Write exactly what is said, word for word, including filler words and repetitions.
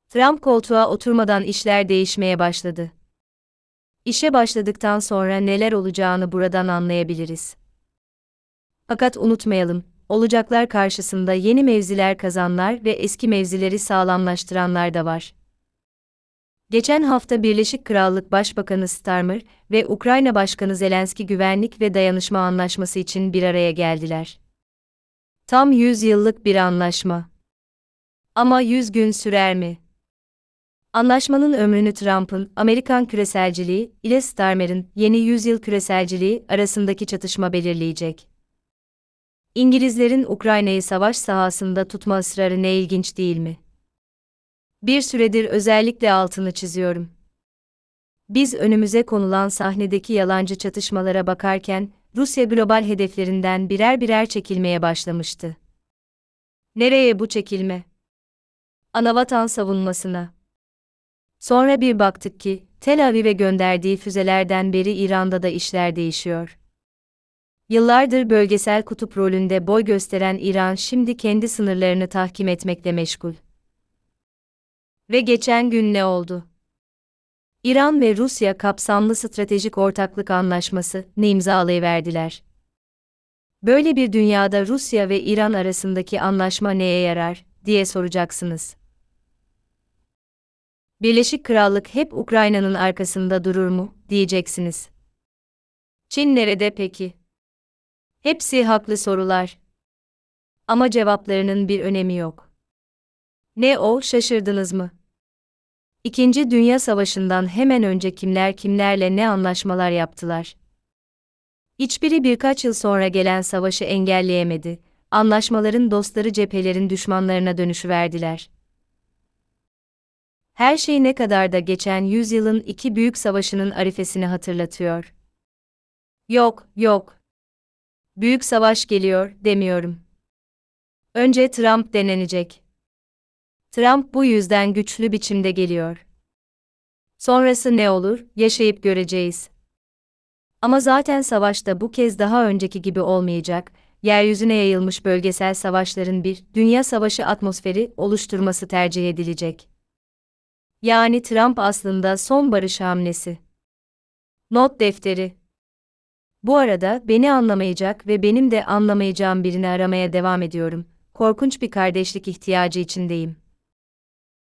Trump koltuğa oturmadan işler değişmeye başladı. İşe başladıktan sonra neler olacağını buradan anlayabiliriz. Fakat unutmayalım, olacaklar karşısında yeni mevziler kazananlar ve eski mevzileri sağlamlaştıranlar da var. Geçen hafta Birleşik Krallık Başbakanı Starmer ve Ukrayna Başkanı Zelenski güvenlik ve dayanışma anlaşması için bir araya geldiler. Tam yüz yıllık bir anlaşma. Ama yüz gün sürer mi? Anlaşmanın ömrünü Trump'ın Amerikan küreselciliği ile Starmer'ın yeni yüzyıl küreselciliği arasındaki çatışma belirleyecek. İngilizlerin Ukrayna'yı savaş sahasında tutma ısrarı ne ilginç değil mi? Bir süredir özellikle altını çiziyorum. Biz önümüze konulan sahnedeki yalancı çatışmalara bakarken, Rusya global hedeflerinden birer birer çekilmeye başlamıştı. Nereye bu çekilme? Anavatan savunmasına. Sonra bir baktık ki, Tel Aviv'e gönderdiği füzelerden beri İran'da da işler değişiyor. Yıllardır bölgesel kutup rolünde boy gösteren İran şimdi kendi sınırlarını tahkim etmekle meşgul. Ve geçen gün ne oldu? İran ve Rusya kapsamlı stratejik ortaklık anlaşması ne imzalayıverdiler. Böyle bir dünyada Rusya ve İran arasındaki anlaşma neye yarar, diye soracaksınız. Birleşik Krallık hep Ukrayna'nın arkasında durur mu, diyeceksiniz. Çin nerede peki? Hepsi haklı sorular. Ama cevaplarının bir önemi yok. Ne o, şaşırdınız mı? İkinci Dünya Savaşı'ndan hemen önce kimler kimlerle ne anlaşmalar yaptılar? Hiçbiri birkaç yıl sonra gelen savaşı engelleyemedi. Anlaşmaların dostları cephelerin düşmanlarına dönüşüverdiler. Her şey ne kadar da geçen yüzyılın iki büyük savaşının arifesini hatırlatıyor. Yok, yok. Büyük savaş geliyor, demiyorum. Önce Trump denenecek. Trump bu yüzden güçlü biçimde geliyor. Sonrası ne olur, yaşayıp göreceğiz. Ama zaten savaşta bu kez daha önceki gibi olmayacak, yeryüzüne yayılmış bölgesel savaşların bir dünya savaşı atmosferi oluşturması tercih edilecek. Yani Trump aslında son barış hamlesi. Not defteri. Bu arada beni anlamayacak ve benim de anlamayacağım birini aramaya devam ediyorum. Korkunç bir kardeşlik ihtiyacı içindeyim.